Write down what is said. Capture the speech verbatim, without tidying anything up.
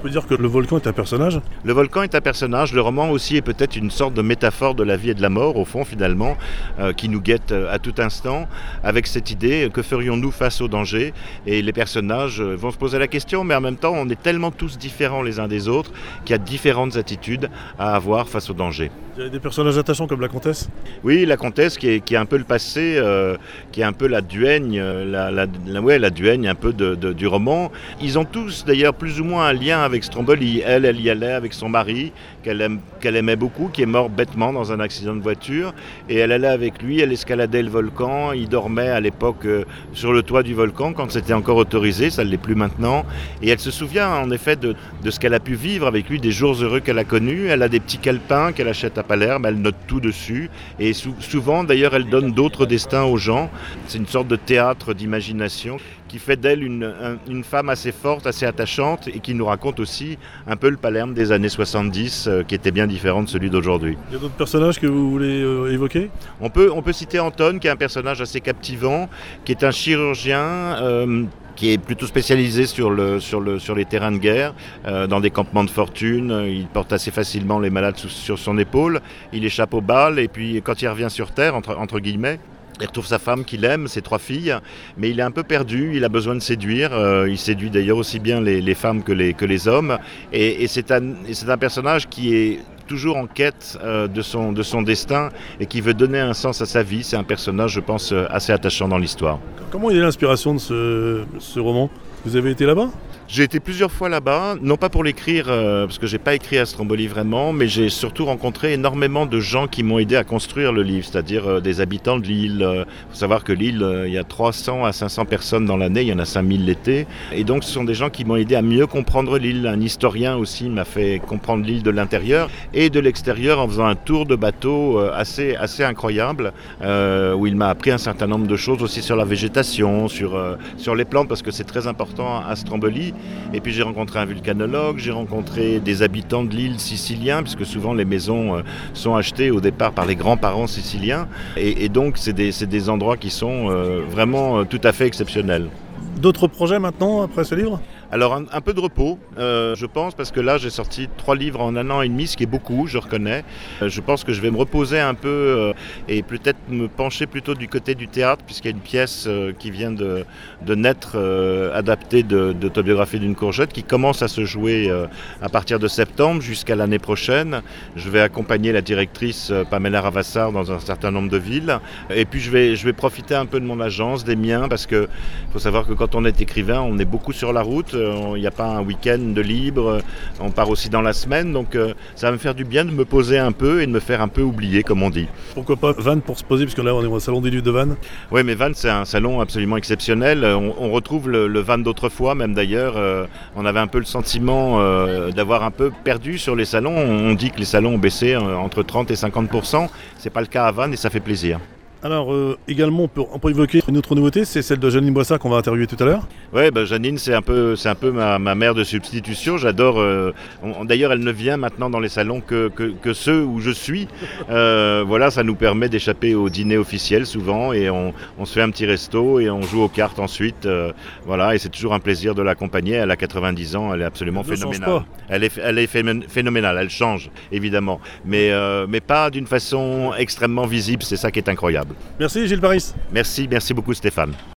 peut dire que le volcan est un personnage ? Le volcan est un personnage, le roman aussi est peut-être une sorte de métaphore de la vie et de la mort, au fond finalement, euh, qui nous guette à tout instant, avec cette idée, que ferions-nous face au danger ? Et les personnages vont se poser la question, mais en même temps, on est tellement tous différents les uns des autres, qu'il y a différentes attitudes à avoir face au danger. Il y a des personnages attachants comme la comtesse ? Oui, la comtesse qui est, qui est un peu le passé, euh, qui est un peu la duègne, la, la, la, ouais, la duègne un peu de, de, du roman. Ils ont tous d'ailleurs plus ou moins un lien avec Stromboli. Elle, elle y allait avec son mari, qu'elle, aime, qu'elle aimait beaucoup, qui est mort bêtement dans un accident de voiture. Et elle allait avec lui, elle escaladait le volcan. Il dormait à l'époque euh, sur le toit du volcan quand c'était encore autorisé, ça ne l'est plus maintenant. Et elle se souvient en effet de, de ce qu'elle a pu vivre avec lui, des jours heureux qu'elle a connus. Elle a des petits calepins qu'elle achète à Palerme, elle note tout dessus. Et sou- souvent d'ailleurs elle donne d'autres destins aux gens. C'est une sorte de théâtre d'imagination qui fait d'elle une, un, une femme assez forte, assez attachante et qui nous raconte aussi un peu le Palerme des années soixante-dix euh, qui était bien différent de celui d'aujourd'hui. Il y a d'autres personnages que vous voulez euh, évoquer ? On peut, on peut citer Anton qui est un personnage assez captivant, qui est un chirurgien euh, qui est plutôt spécialisé sur, le, sur, le, sur les terrains de guerre, euh, dans des campements de fortune. Il porte assez facilement les malades sous, sur son épaule, il échappe aux balles et puis quand il revient sur Terre, entre, entre guillemets, il retrouve sa femme qu'il aime, ses trois filles, mais il est un peu perdu, il a besoin de séduire. Euh, il séduit d'ailleurs aussi bien les, les femmes que les, que les hommes. Et, et, c'est un, et c'est un personnage qui est toujours en quête euh, de, son, de son destin et qui veut donner un sens à sa vie. C'est un personnage, je pense, assez attachant dans l'histoire. Comment est l'inspiration de ce, ce roman ? Vous avez été là-bas ? J'ai été plusieurs fois là-bas, non pas pour l'écrire, euh, parce que j'ai pas écrit à Stromboli vraiment, mais j'ai surtout rencontré énormément de gens qui m'ont aidé à construire le livre, c'est-à-dire euh, des habitants de l'île. Il euh, faut savoir que l'île, euh, il y a trois cents à cinq cents personnes dans l'année, il y en a cinq mille l'été. Et donc ce sont des gens qui m'ont aidé à mieux comprendre l'île. Un historien aussi m'a fait comprendre l'île de l'intérieur et de l'extérieur en faisant un tour de bateau euh, assez, assez incroyable, euh, où il m'a appris un certain nombre de choses aussi sur la végétation, sur, euh, sur les plantes, parce que c'est très important à Stromboli. Et puis j'ai rencontré un vulcanologue, j'ai rencontré des habitants de l'île siciliens, puisque souvent les maisons euh, sont achetées au départ par les grands-parents siciliens. Et, et donc c'est des, c'est des endroits qui sont euh, vraiment euh, tout à fait exceptionnels. D'autres projets maintenant, après ce livre ? Alors un, un peu de repos, euh, je pense, parce que là j'ai sorti trois livres en un an et demi, ce qui est beaucoup, je reconnais. Euh, je pense que je vais me reposer un peu euh, et peut-être me pencher plutôt du côté du théâtre, puisqu'il y a une pièce euh, qui vient de, de naître, euh, adaptée de, d'Autobiographie d'une courgette, qui commence à se jouer euh, à partir de septembre jusqu'à l'année prochaine. Je vais accompagner la directrice euh, Pamela Ravassar dans un certain nombre de villes. Et puis je vais, je vais profiter un peu de mon agence, des miens, parce qu'il faut savoir que quand on est écrivain, on est beaucoup sur la route. Il n'y a pas un week-end de libre, on part aussi dans la semaine, donc euh, ça va me faire du bien de me poser un peu et de me faire un peu oublier, comme on dit. Pourquoi pas Vannes pour se poser, puisque là on est au salon des livres de Vannes. Oui, mais Vannes c'est un salon absolument exceptionnel, on, on retrouve le, le Vannes d'autrefois, même d'ailleurs, euh, on avait un peu le sentiment euh, d'avoir un peu perdu sur les salons, on dit que les salons ont baissé euh, entre trente et cinquante pour cent, c'est pas le cas à Vannes et ça fait plaisir. Alors euh, également on peut, on peut évoquer une autre nouveauté, c'est celle de Janine Boissard qu'on va interviewer tout à l'heure. Oui, bah, Janine c'est un peu, c'est un peu ma, ma mère de substitution, j'adore, euh, on, d'ailleurs elle ne vient maintenant dans les salons que, que, que ceux où je suis, euh, voilà, ça nous permet d'échapper au dîner officiel souvent et on, on se fait un petit resto et on joue aux cartes ensuite, euh, voilà, et c'est toujours un plaisir de l'accompagner, elle a quatre-vingt-dix ans, elle est absolument elle phénoménale. Elle est, elle est phénoménale, elle change évidemment, mais, euh, mais pas d'une façon extrêmement visible, c'est ça qui est incroyable. Merci Gilles Paris. Merci, merci beaucoup Stéphane.